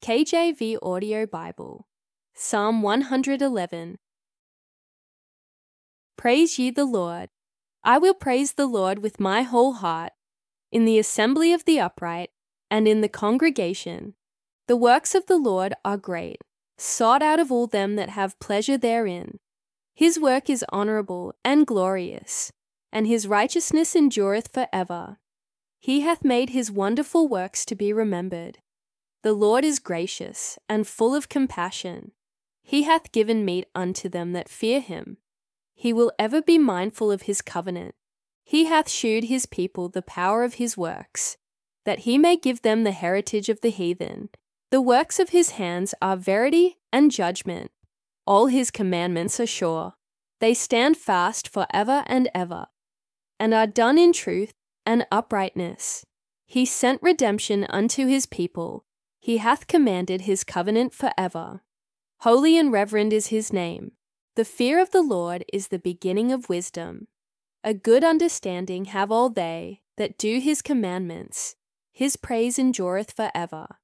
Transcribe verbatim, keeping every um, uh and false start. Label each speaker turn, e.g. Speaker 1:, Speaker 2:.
Speaker 1: K J V Audio Bible, Psalm one hundred eleven. Praise ye the Lord. I will praise the Lord with my whole heart, in the assembly of the upright, and in the congregation. The works of the Lord are great, sought out of all them that have pleasure therein. His work is honourable and glorious, and his righteousness endureth for ever. He hath made his wonderful works to be remembered. The Lord is gracious and full of compassion. He hath given meat unto them that fear him. He will ever be mindful of his covenant. He hath shewed his people the power of his works, that he may give them the heritage of the heathen. The works of his hands are verity and judgment. All his commandments are sure. They stand fast for ever and ever, and are done in truth and uprightness. He sent redemption unto his people. He hath commanded his covenant for ever. Holy and reverend is his name. The fear of the Lord is the beginning of wisdom. A good understanding have all they that do his commandments. His praise endureth for ever.